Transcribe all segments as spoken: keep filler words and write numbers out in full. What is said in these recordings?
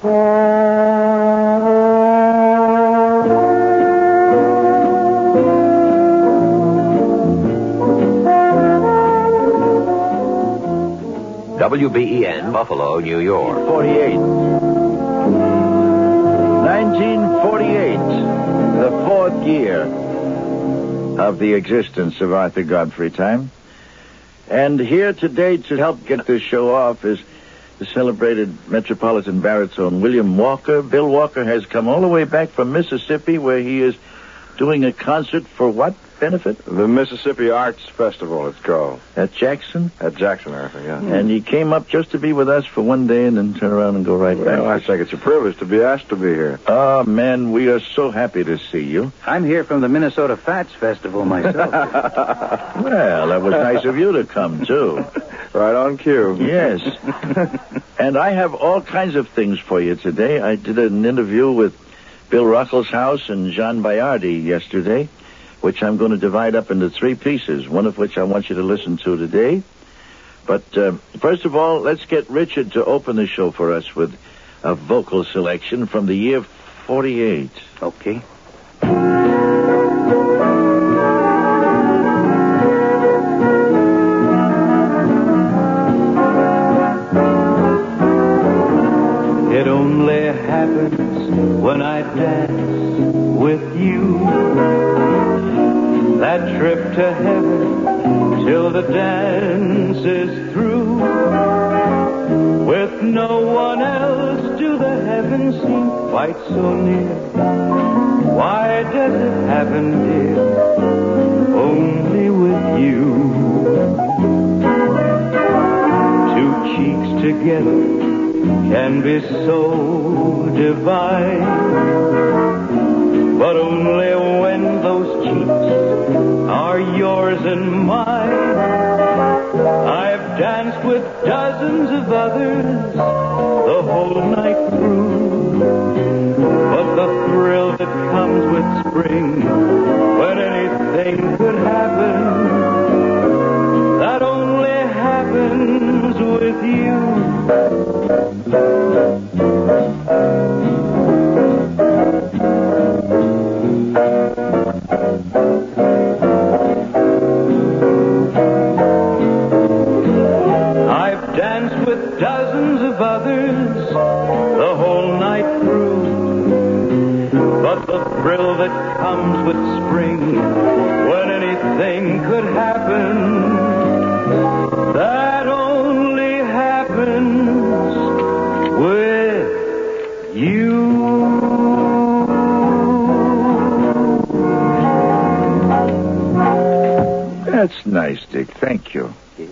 W B E N, Buffalo, New York. forty-eight. nineteen forty-eight. The fourth year of the existence of Arthur Godfrey Time. And here today to help get this show off is the celebrated metropolitan baritone William Walker. Bill Walker has come all the way back from Mississippi, where he is doing a concert for what benefit? The Mississippi Arts Festival, it's called. At Jackson? At Jackson, Arthur, yeah. And he came up just to be with us for one day and then turn around and go right back. Well, I think it's a privilege to be asked to be here. Oh, man, we are so happy to see you. I'm here from the Minnesota Fats Festival myself. Well, that was nice of you to come, too. Right on cue. Yes. And I have all kinds of things for you today. I did an interview with Bill Ruckelshaus and Jean Bayardi yesterday, which I'm going to divide up into three pieces, one of which I want you to listen to today. But uh, first of all, let's get Richard to open the show for us with a vocal selection from the year forty-eight. Okay. It only happens when I dance with you. That trip to heaven till the dance is through. With no one else do the heavens seem quite so near. Why does it happen, dear, only with you? Two cheeks together can be so divine, but only when those cheeks are yours and mine. I've danced with dozens of others the whole night through, but the thrill that comes with spring, when anything could happen, that only happens with you. I've danced with dozens of others the whole night through, but the thrill that comes with spring, when anything could happen, that only happens with you. That's nice, Dick. Thank you.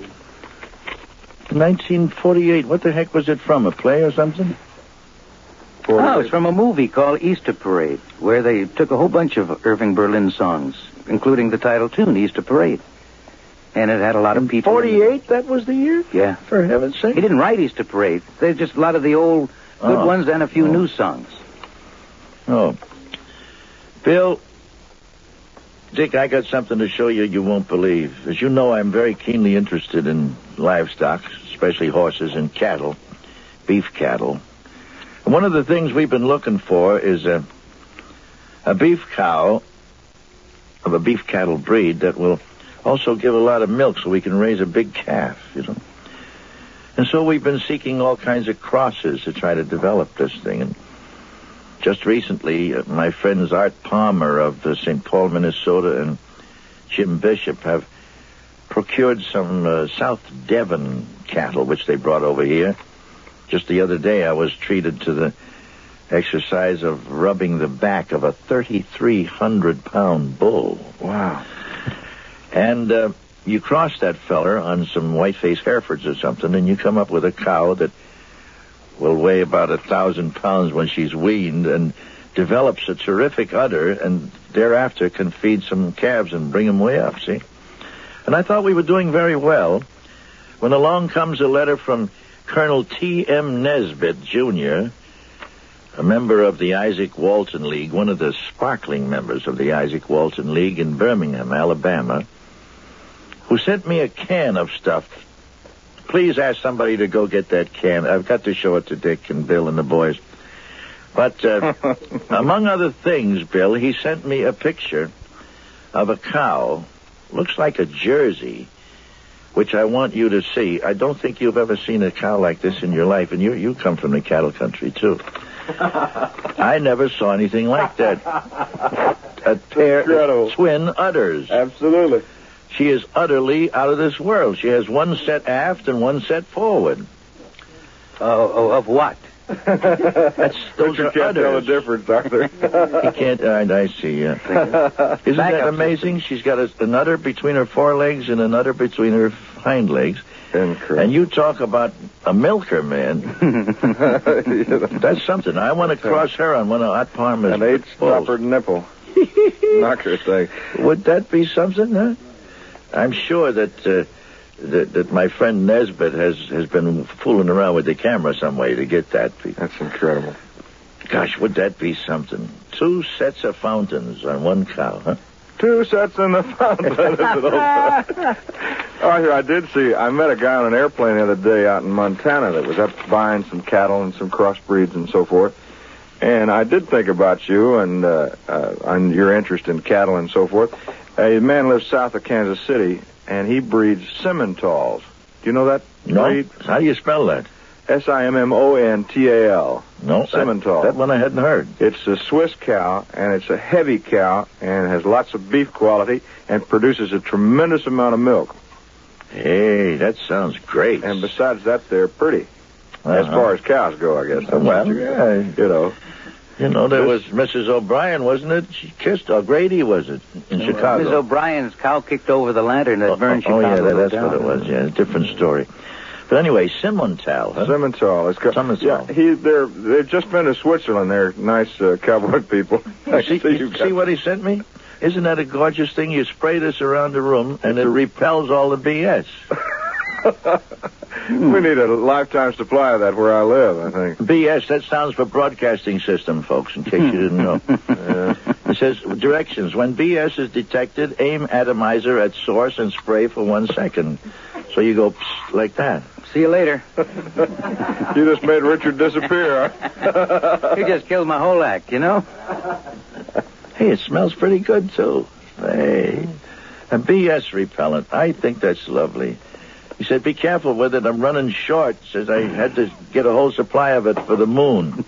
nineteen forty-eight. What the heck was it from? A play or something? Oh, it's from a movie called Easter Parade, where they took a whole bunch of Irving Berlin songs, including the title tune, Easter Parade. And it had a lot of people. forty-eight, that was the year? Yeah. For heaven's sake. He didn't write Easter Parade. There's just a lot of the old good Oh. ones and a few Oh. new songs. Oh. Bill, Dick, I got something to show you you won't believe. As you know, I'm very keenly interested in livestock, especially horses and cattle, beef cattle. And one of the things we've been looking for is a, a beef cow of a beef cattle breed that will also give a lot of milk so we can raise a big calf, you know. And so we've been seeking all kinds of crosses to try to develop this thing. And just recently, uh, my friends Art Palmer of uh, Saint Paul, Minnesota, and Jim Bishop have procured some uh, South Devon cattle, which they brought over here. Just the other day, I was treated to the exercise of rubbing the back of a thirty-three hundred pound bull. Wow. And uh, you cross that feller on some white-faced Herefords or something, and you come up with a cow that will weigh about a thousand pounds when she's weaned and develops a terrific udder, and thereafter can feed some calves and bring them way up, see? And I thought we were doing very well when along comes a letter from Colonel T M Nesbitt, Junior, a member of the Isaac Walton League, one of the sparkling members of the Isaac Walton League in Birmingham, Alabama, who sent me a can of stuff. Please ask somebody to go get that can. I've got to show it to Dick and Bill and the boys. But uh, among other things, Bill, he sent me a picture of a cow. Looks like a Jersey, which I want you to see. I don't think you've ever seen a cow like this in your life, and you you come from the cattle country, too. I never saw anything like that. A pair Incredible. of twin udders. Absolutely. She is utterly out of this world. She has one set aft and one set forward. Oh, oh, of what? That's, those you are can't tell the udders. difference, Arthur. You can't. Uh, I see. Yeah. Isn't Back that up. amazing? She's got a, an udder between her forelegs and an udder between her hind legs. Incredible. And you talk about a milker, man. That's something. I want to cross her on one of Aunt Palmer's An eight-stoppered nipple. Knocker thing. Would that be something, huh? I'm sure that, uh, that that my friend Nesbitt has, has been fooling around with the camera some way to get that. That's incredible. Gosh, would that be something? Two sets of fountains on one cow, huh? Two sets in the fountain. Arthur, I did see, I met a guy on an airplane the other day out in Montana that was up buying some cattle and some crossbreeds and so forth. And I did think about you and uh, uh, on your interest in cattle and so forth. A man lives south of Kansas City, and he breeds Simmentals. Do you know that No? breed? How do you spell that? S I M M O N T A L. No, Simmental. That, that one I hadn't heard. It's a Swiss cow, and it's a heavy cow, and has lots of beef quality, and produces a tremendous amount of milk. Hey, that sounds great. And besides that, they're pretty. Uh-huh. As far as cows go, I guess. That's Well, what you, yeah. you know. You know, there This- was Missus O'Brien, wasn't it? She kissed O'Grady, was it, in Chicago? Miss O'Brien's cow kicked over the lantern that Oh, burned oh, Chicago. yeah, that, that's down. what it was. Yeah, a different story. But anyway, Simmental, huh? Simmental. It's got, Simmental. Yeah, he, they're, they've just been to Switzerland. They're nice uh, cowboy people. I see, see you you see got- what he sent me? Isn't that a gorgeous thing? You spray this around the room, and it repels all the B S. We need a lifetime supply of that where I live, I think. B S, that sounds for broadcasting system, folks, in case you didn't know. Uh, it says, directions. When B S is detected, aim atomizer at source and spray for one second. So you go psst, like that. See you later. You just made Richard disappear. Huh? You just killed my whole act, you know? Hey, it smells pretty good, too. Hey. A B S repellent. I think that's lovely. He said, be careful with it. I'm running short. Says I had to get a whole supply of it for the moon.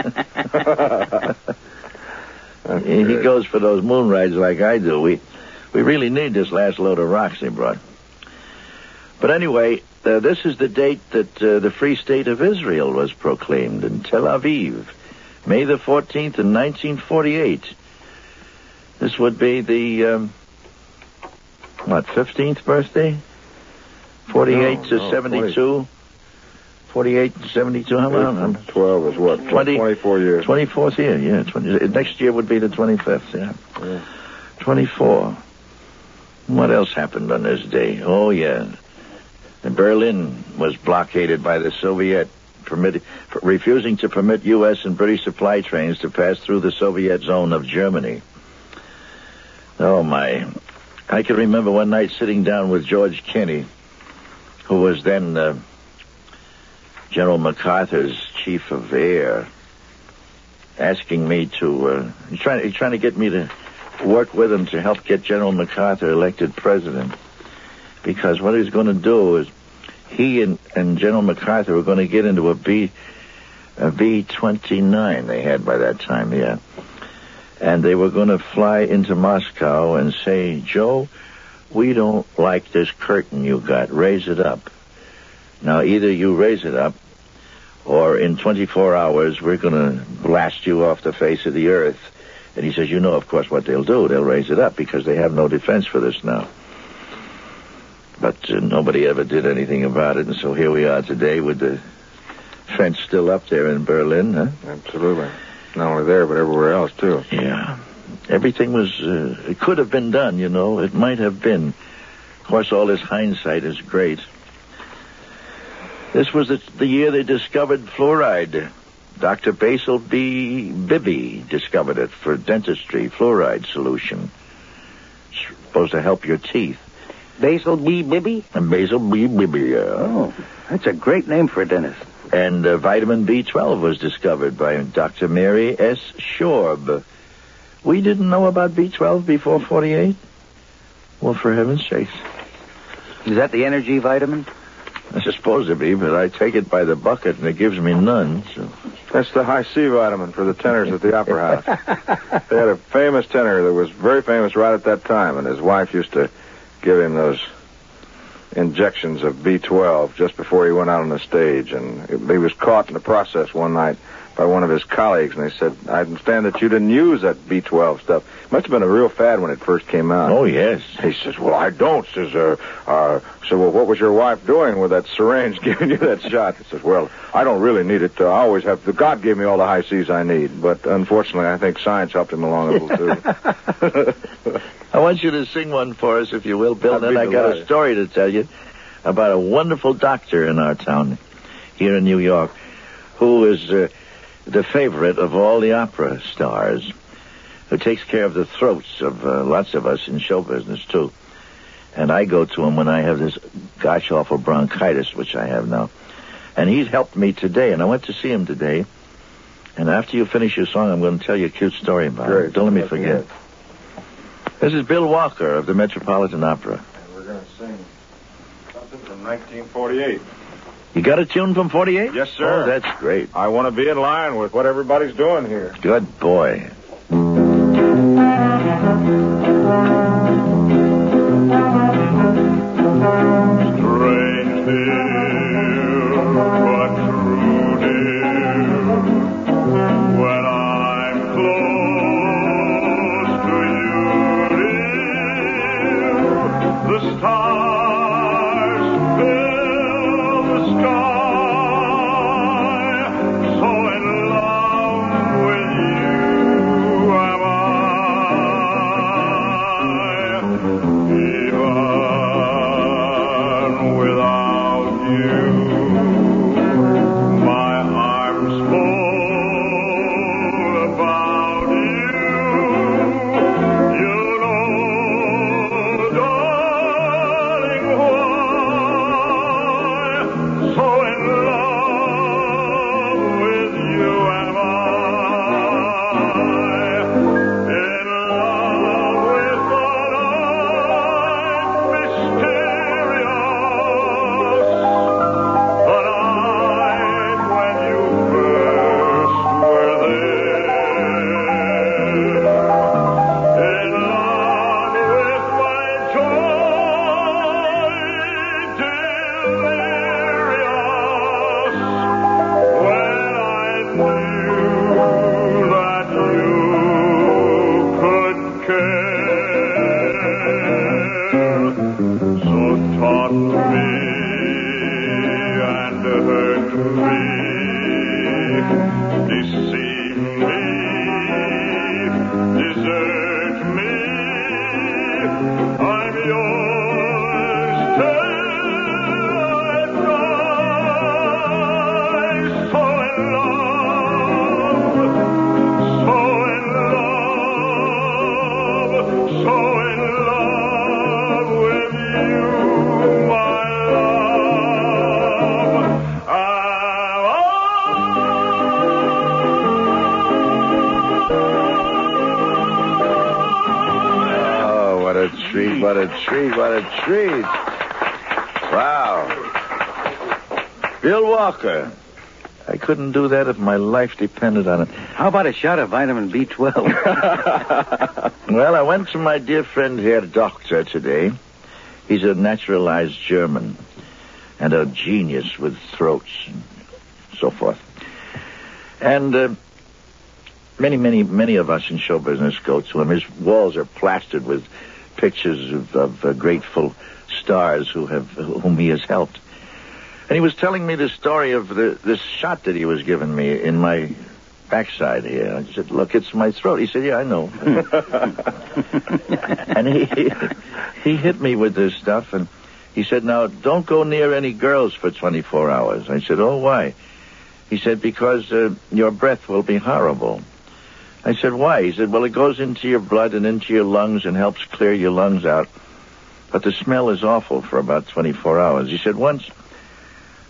he he goes for those moon rides like I do. We we really need this last load of rocks they brought. But anyway, uh, this is the date that uh, the Free State of Israel was proclaimed in Tel Aviv, May the fourteenth in nineteen forty-eight. This would be the, um, what, fifteenth birthday? forty-eight No, to no, seventy-two? forty-eight to seventy-two? How about twelve is what? twenty twenty-four years. twenty-fourth year, yeah. twenty, next year would be the twenty-fifth, yeah. Yeah. twenty-four. What else happened on this day? Oh, yeah. Berlin was blockaded by the Soviet, permitted, refusing to permit U S and British supply trains to pass through the Soviet zone of Germany. Oh, my. I can remember one night sitting down with George Kenney, who was then uh, General MacArthur's chief of air, asking me to, uh, he's trying, he's trying to get me to work with him to help get General MacArthur elected president. Because what he's going to do is he and, and General MacArthur were going to get into a B, a B twenty-nine they had by that time, yeah. And they were going to fly into Moscow and say, Joe, we don't like this curtain you got. Raise it up. Now, either you raise it up, or in twenty-four hours, we're going to blast you off the face of the earth. And he says, you know, of course, what they'll do. They'll raise it up because they have no defense for this now. But uh, nobody ever did anything about it, and so here we are today with the fence still up there in Berlin, huh? Absolutely. Not only there, but everywhere else, too. Yeah. Everything was, uh, it could have been done, you know. It might have been. Of course, all this hindsight is great. This was the, the year they discovered fluoride. Doctor Basil B. Bibby discovered it for dentistry, fluoride solution. It's supposed to help your teeth. Basil B. Bibby? And Basil B. Bibby, yeah. Oh, that's a great name for a dentist. And uh, vitamin B twelve was discovered by Doctor Mary S. Shorb. We didn't know about B twelve before forty-eight? Well, for heaven's sakes. Is that the energy vitamin? I suppose it be, but I take it by the bucket, and it gives me none, so... That's the high C vitamin for the tenors at the Opera House. They had a famous tenor that was very famous right at that time, and his wife used to give him those injections of B twelve just before he went out on the stage, and he was caught in the process one night by one of his colleagues, and they said, I understand that you didn't use that B twelve stuff. It must have been a real fad when it first came out. Oh, yes. He says, well, I don't. Says, uh, uh, so, well, what was your wife doing with that syringe giving you that shot? He says, well, I don't really need it. Uh, I always have, the God gave me all the high C's I need, but unfortunately, I think science helped him along a little, too. I want you to sing one for us, if you will, Bill. I'd Then be I got a delighted. story to tell you about a wonderful doctor in our town here in New York who is uh, the favorite of all the opera stars, who takes care of the throats of uh, lots of us in show business, too. And I go to him when I have this gosh-awful bronchitis, which I have now. And he's helped me today, and I went to see him today. And after you finish your song, I'm going to tell you a cute story about Great. it. Don't let me forget. This is Bill Walker of the Metropolitan Opera. And we're going to sing something from nineteen forty-eight. You got a tune from forty-eight? Yes, sir. Oh, that's great. I want to be in line with what everybody's doing here. Good boy. Strange dear, but true dear, when I'm close to you, dear, the stars fill the sky, so in love with you am I, even without you, my arms full about you. You know, darling, why so in love with you am I. In love with the night mysterious, the night when you first were there. In love with my joy delirious, when I knew that you could care. So taught me and hurt me, deceive me, desert me. I'm yours till I die. So in love, so in love, so in love with you, my love. Oh, what a treat, what a treat, what a treat. Wow. Bill Walker. I couldn't do that if my life depended on it. How about a shot of vitamin B twelve? Well, I went to my dear friend here, Doctor, today. He's a naturalized German and a genius with throats and so forth. And uh, many, many, many of us in show business go to him. His walls are plastered with pictures of, of uh, grateful stars who have whom he has helped. And he was telling me the story of the, this shot that he was giving me in my backside here. I said, look, it's my throat. He said, yeah, I know. And he, he hit me with this stuff, and he said, now, don't go near any girls for twenty-four hours. I said, oh, why? He said, because uh, your breath will be horrible. I said, why? He said, well, it goes into your blood and into your lungs and helps clear your lungs out. But the smell is awful for about twenty-four hours. He said, once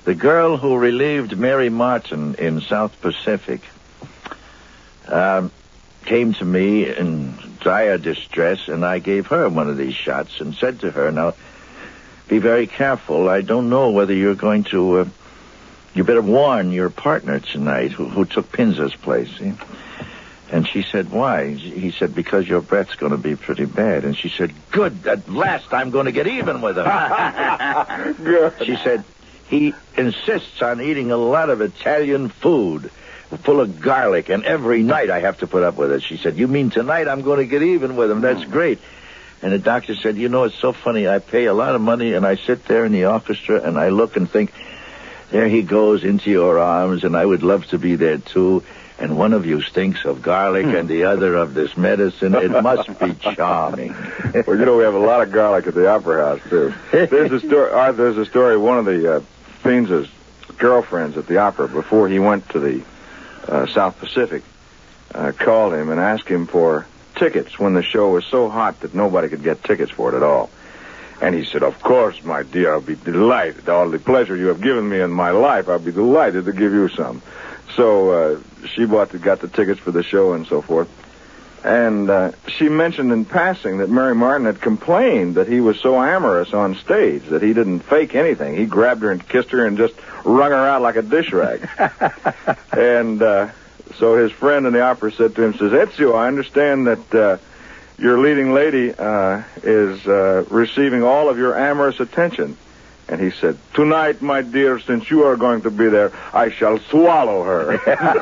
The girl who relieved Mary Martin in South Pacific um, came to me in dire distress, and I gave her one of these shots and said to her, now, be very careful. I don't know whether you're going to... Uh, you better warn your partner tonight who, who took Pinza's place. See? And she said, why? He said, because your breath's going to be pretty bad. And she said, good, at last I'm going to get even with him. Good. She said, he insists on eating a lot of Italian food full of garlic, and every night I have to put up with it. She said, you mean tonight I'm going to get even with him? That's great. And the doctor said, you know, it's so funny. I pay a lot of money, and I sit there in the orchestra, and I look and think, there he goes into your arms, and I would love to be there, too. And one of you stinks of garlic and the other of this medicine. It must be charming. Well, you know, we have a lot of garlic at the Opera House, too. There's a story, uh, there's a story, one of the uh, Pinza's girlfriends at the opera, before he went to the uh, South Pacific, uh, called him and asked him for tickets when the show was so hot that nobody could get tickets for it at all. And he said, of course, my dear, I'll be delighted. All the pleasure you have given me in my life, I'll be delighted to give you some. So uh, she bought the, got the tickets for the show and so forth. And uh, she mentioned in passing that Mary Martin had complained that he was so amorous on stage, that he didn't fake anything. He grabbed her and kissed her and just wrung her out like a dish rag. And uh, so his friend in the opera said to him, says, Ezio, I understand that uh, your leading lady uh, is uh, receiving all of your amorous attention. And he said, tonight, my dear, since you are going to be there, I shall swallow her.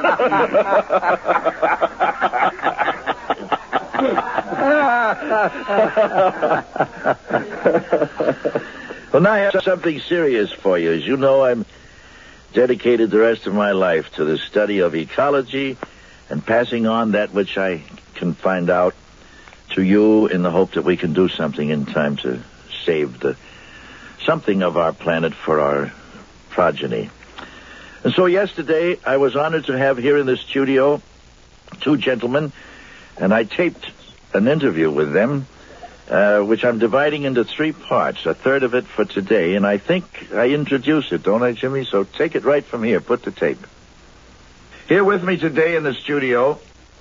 Well, now I have something serious for you. As you know, I'm dedicated the rest of my life to the study of ecology and passing on that which I can find out to you in the hope that we can do something in time to save the something of our planet for our progeny. And so yesterday, I was honored to have here in the studio two gentlemen, and I taped an interview with them, uh, which I'm dividing into three parts, a third of it for today, and I think I introduce it, don't I, Jimmy? So take it right from here. Put the tape. Here with me today in the studio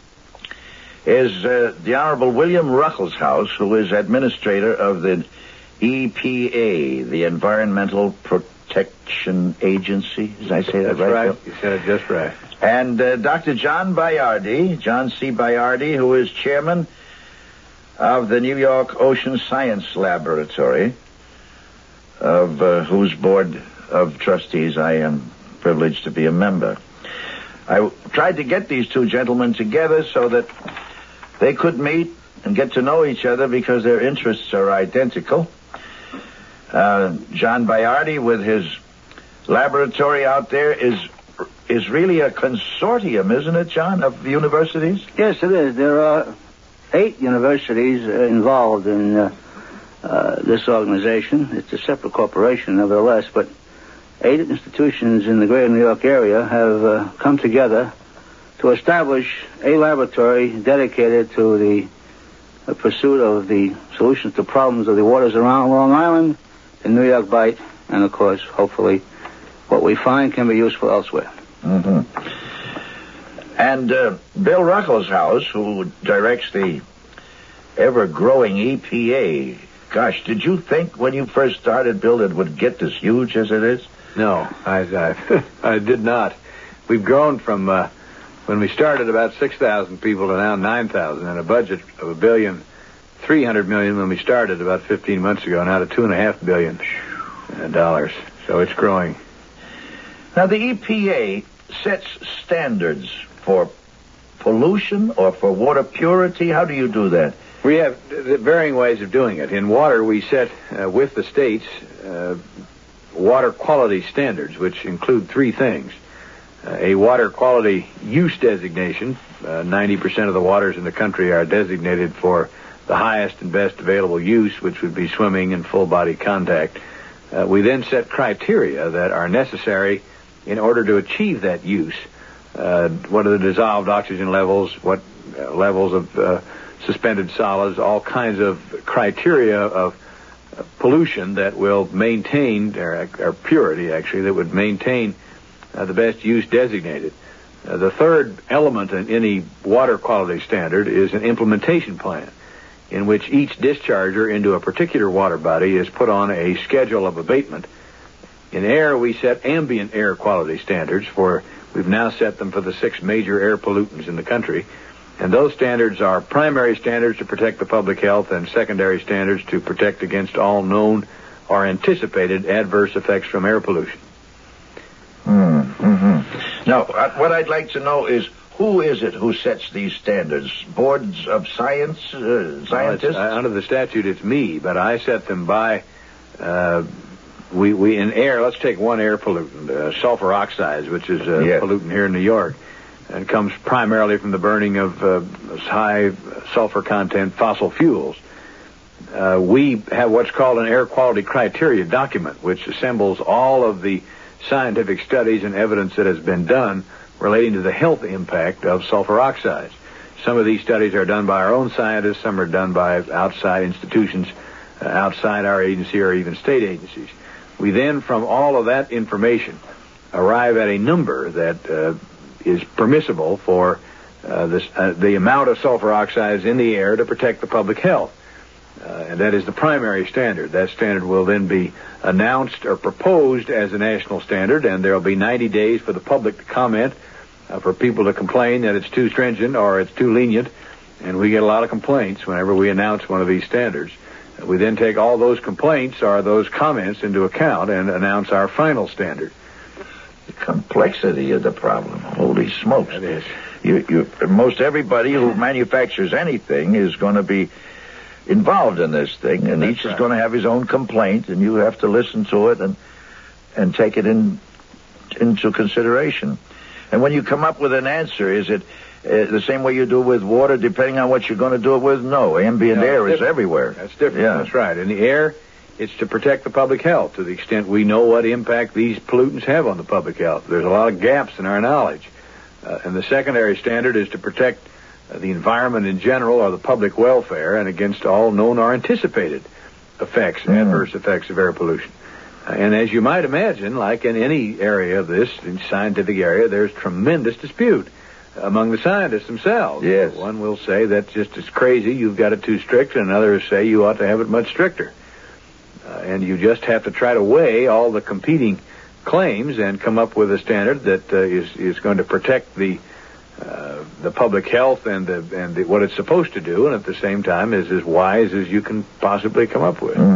is uh, the Honorable William Ruckelshaus, who is administrator of the E P A, the Environmental Protection Agency. Did I say that That's right? right. Bill? You said it just right. And uh, Doctor John Bayardi, John C. Bayardi, who is chairman of the New York Ocean Science Laboratory, of uh, whose board of trustees I am privileged to be a member. I w- tried to get these two gentlemen together so that they could meet and get to know each other because their interests are identical. Uh, John Bayardi, with his laboratory out there, is is really a consortium, isn't it, John, of universities? Yes, it is. There are eight universities uh, involved in uh, uh, this organization. It's a separate corporation, nevertheless, but eight institutions in the greater New York area have uh, come together to establish a laboratory dedicated to the uh, pursuit of the solutions to problems of the waters around Long Island, the New York Bight, and, of course, hopefully, what we find can be useful elsewhere. Mm-hmm. And uh, Bill Ruckelshaus, who directs the ever-growing E P A, gosh, did you think when you first started, Bill, it would get as huge as it is? No, I, I, I did not. We've grown from uh, when we started about six thousand people to now nine thousand, and a budget of a billion, three hundred million when we started about fifteen months ago, now to two and a half billion uh, dollars. So it's growing. Now, the E P A sets standards for pollution or for water purity. How do you do that? We have uh, varying ways of doing it. In water, we set uh, with the states uh, water quality standards, which include three things. Uh, a water quality use designation. Uh, ninety percent of the waters in the country are designated for the highest and best available use, which would be swimming and full body contact. Uh, we then set criteria that are necessary in order to achieve that use. Uh, what are the dissolved oxygen levels, what uh, levels of uh, suspended solids, all kinds of criteria of uh, pollution that will maintain, or, or purity actually, that would maintain uh, the best use designated. Uh, the third element in any water quality standard is an implementation plan, in which each discharger into a particular water body is put on a schedule of abatement. In air, we set ambient air quality standards for, we've now set them for the six major air pollutants in the country. And those standards are primary standards to protect the public health and secondary standards to protect against all known or anticipated adverse effects from air pollution. Mm-hmm. Now, what I'd like to know is, who is it who sets these standards? Boards of science, uh, scientists? Well, uh, under the statute, it's me, but I set them by, uh, we, we, in air, let's take one air pollutant, uh, sulfur oxides, which is a yes. pollutant here in New York. And it comes primarily from the burning of uh, high sulfur content fossil fuels. Uh, we have what's called an air quality criteria document, which assembles all of the scientific studies and evidence that has been done relating to the health impact of sulfur oxides. Some of these studies are done by our own scientists, some are done by outside institutions, uh, outside our agency or even state agencies. We then, from all of that information, arrive at a number that uh, is permissible for uh, this, uh, the amount of sulfur oxides in the air to protect the public health. Uh, and that is the primary standard. That standard will then be announced or proposed as a national standard, and there will be ninety days for the public to comment, uh, for people to complain that it's too stringent or it's too lenient. And we get a lot of complaints whenever we announce one of these standards. Uh, we then take all those complaints or those comments into account and announce our final standard. The complexity of the problem. Holy smokes. It is. You, you, most everybody who manufactures anything is going to be involved in this thing, and That's each right. is going to have his own complaint, and you have to listen to it and and take it in into consideration. And when you come up with an answer, is it uh, the same way you do with water, depending on what you're going to do it with? No, ambient No, air is different. everywhere. That's different. Yeah. That's right. In the air, it's to protect the public health to the extent we know what impact these pollutants have on the public health. There's a lot of gaps in our knowledge. Uh, and the secondary standard is to protect uh, the environment in general or the public welfare and against all known or anticipated effects, Mm. adverse effects of air pollution. Uh, and as you might imagine, like in any area of this, in scientific area, there's tremendous dispute among the scientists themselves. Yes. One will say that's just as crazy, you've got it too strict, and others say you ought to have it much stricter. Uh, and you just have to try to weigh all the competing claims and come up with a standard that uh, is is going to protect the uh, the public health and the, and the, what it's supposed to do, and at the same time is as wise as you can possibly come up with.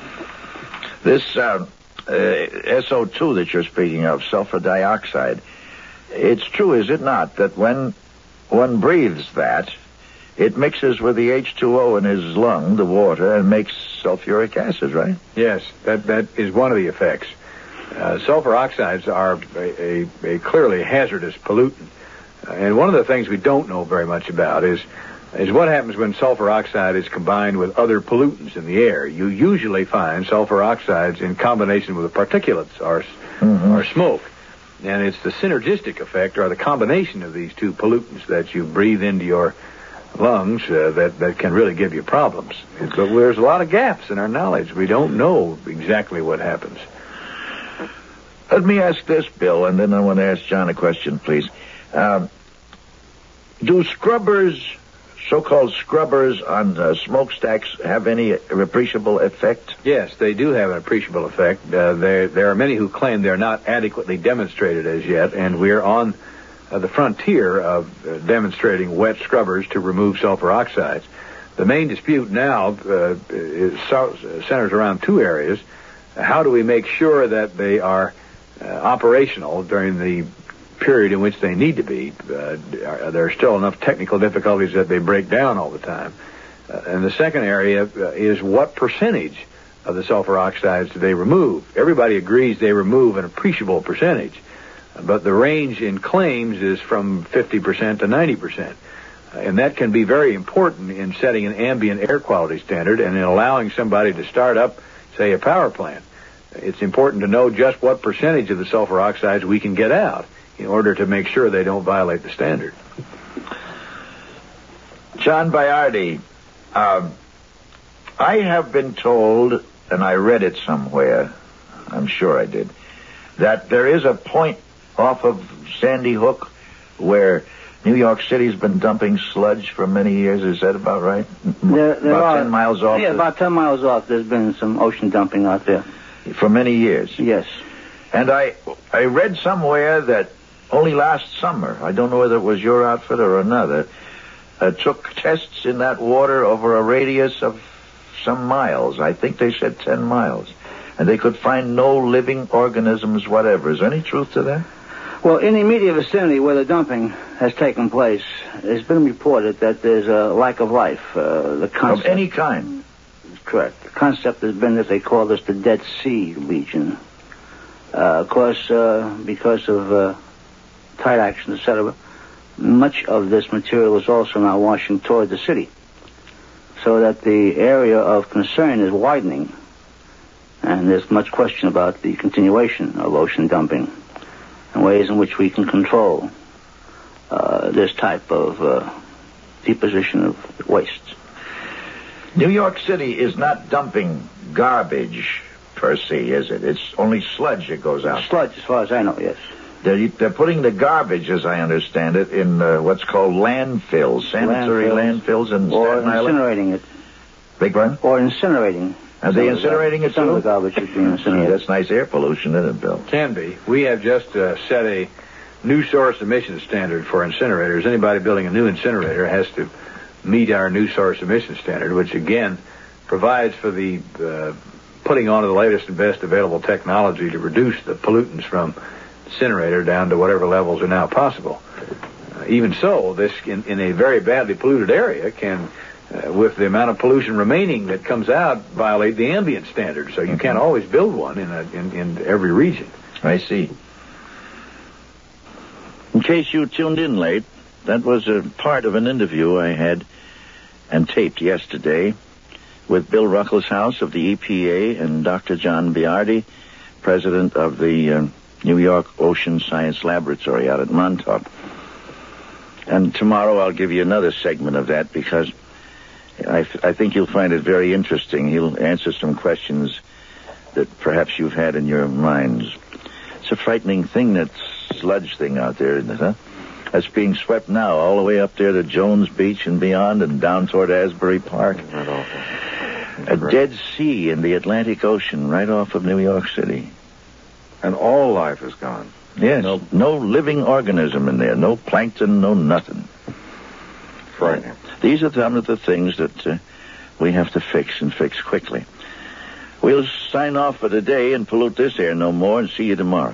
Mm-hmm. This uh, uh, S O two that you're speaking of, sulfur dioxide, it's true, is it not, that when one breathes that, it mixes with the H two O in his lung, the water, and makes sulfuric acid, right? Yes, that that is one of the effects. Uh, sulfur oxides are a, a, a clearly hazardous pollutant. Uh, and one of the things we don't know very much about is is what happens when sulfur oxide is combined with other pollutants in the air. You usually find sulfur oxides in combination with the particulates or, Mm-hmm. or smoke. And it's the synergistic effect or the combination of these two pollutants that you breathe into your lungs uh, that, that can really give you problems. But there's a lot of gaps in our knowledge. We don't know exactly what happens. Let me ask this, Bill, and then I want to ask John a question, please. Um, do scrubbers, so-called scrubbers on uh, smokestacks, have any appreciable effect? Yes, they do have an appreciable effect. Uh, there, there are many who claim they're not adequately demonstrated as yet, and we're on uh, the frontier of uh, demonstrating wet scrubbers to remove sulfur oxides. The main dispute now uh, is, so, centers around two areas. How do we make sure that they are uh, operational during the period in which they need to be? Uh, there are still enough technical difficulties that they break down all the time. Uh, and the second area uh, is what percentage of the sulfur oxides do they remove? Everybody agrees they remove an appreciable percentage, but the range in claims is from fifty percent to ninety percent. Uh, and that can be very important in setting an ambient air quality standard and in allowing somebody to start up, say, a power plant. It's important to know just what percentage of the sulfur oxides we can get out in order to make sure they don't violate the standard. John Bayardi, um, I have been told and I read it somewhere, I'm sure I did, that there is a point off of Sandy Hook where New York City's been dumping sludge for many years. Is that about right? There, there about are, ten miles off? Yeah, about ten miles off. There's been some ocean dumping out there. For many years? Yes. And I, I read somewhere that only last summer, I don't know whether it was your outfit or another, uh, took tests in that water over a radius of some miles. I think they said ten miles. And they could find no living organisms whatever. Is there any truth to that? Well, in the immediate vicinity where the dumping has taken place, it's been reported that there's a lack of life. Uh, the concept, of any kind? Correct. The concept has been that they call this the Dead Sea region. Uh, of course, uh, because of uh, tide action, et cetera, much of this material is also now washing toward the city. So that the area of concern is widening. And there's much question about the continuation of ocean dumping and ways in which we can control uh, this type of uh, deposition of waste. New York City is not dumping garbage per se, is it? It's only sludge that goes out. Sludge, as far as I know, yes. They're, they're putting the garbage, as I understand it, in uh, what's called landfills, sanitary landfills, landfills in or Staten Island. incinerating it. Big one? Or incinerating. Are they incinerating it, Some too? of the garbage is being incinerated. That's nice air pollution, isn't it, Bill? Can be. We have just uh, set a new source emission standard for incinerators. Anybody building a new incinerator has to meet our new source emission standard, which, again, provides for the uh, putting on of the latest and best available technology to reduce the pollutants from incinerator down to whatever levels are now possible. Uh, even so, this, in, in a very badly polluted area, can... Uh, with the amount of pollution remaining that comes out, violate the ambient standard. So you can't always build one in, a, in in every region. I see. In case you tuned in late, that was a part of an interview I had and taped yesterday with Bill Ruckelshaus of the E P A and Doctor John Biardi, president of the uh, New York Ocean Science Laboratory out at Montauk. And tomorrow I'll give you another segment of that because I, th- I think you'll find it very interesting. He'll answer some questions that perhaps you've had in your minds. It's a frightening thing, that sludge thing out there, isn't it, huh? That's being swept now all the way up there to Jones Beach and beyond and down toward Asbury Park. A dead sea in the Atlantic Ocean right off of New York City. And all life is gone. Yes. No, no living organism in there. No plankton, no nothing. Frightening. These are some of the things that uh, we have to fix and fix quickly. We'll sign off for today and pollute this air no more and see you tomorrow.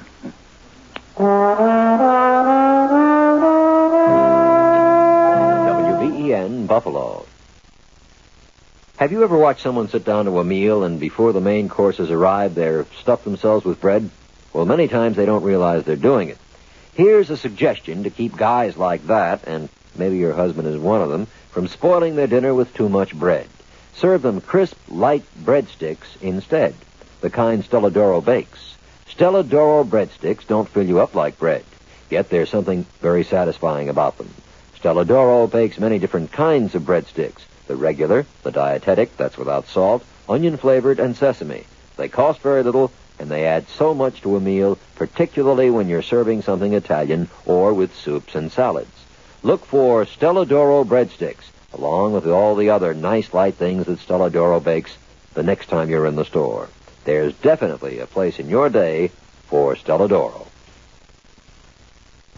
W B E N Buffalo. Have you ever watched someone sit down to a meal and before the main courses arrive, they're stuffed themselves with bread? Well, many times they don't realize they're doing it. Here's a suggestion to keep guys like that, and maybe your husband is one of them, from spoiling their dinner with too much bread. Serve them crisp, light breadsticks instead, the kind Stella D'Oro bakes. Stella D'Oro breadsticks don't fill you up like bread, yet there's something very satisfying about them. Stella D'Oro bakes many different kinds of breadsticks, the regular, the dietetic, that's without salt, onion-flavored, and sesame. They cost very little, and they add so much to a meal, particularly when you're serving something Italian or with soups and salads. Look for Stella D'Oro breadsticks, along with all the other nice light things that Stella D'Oro bakes, the next time you're in the store. There's definitely a place in your day for Stella D'Oro.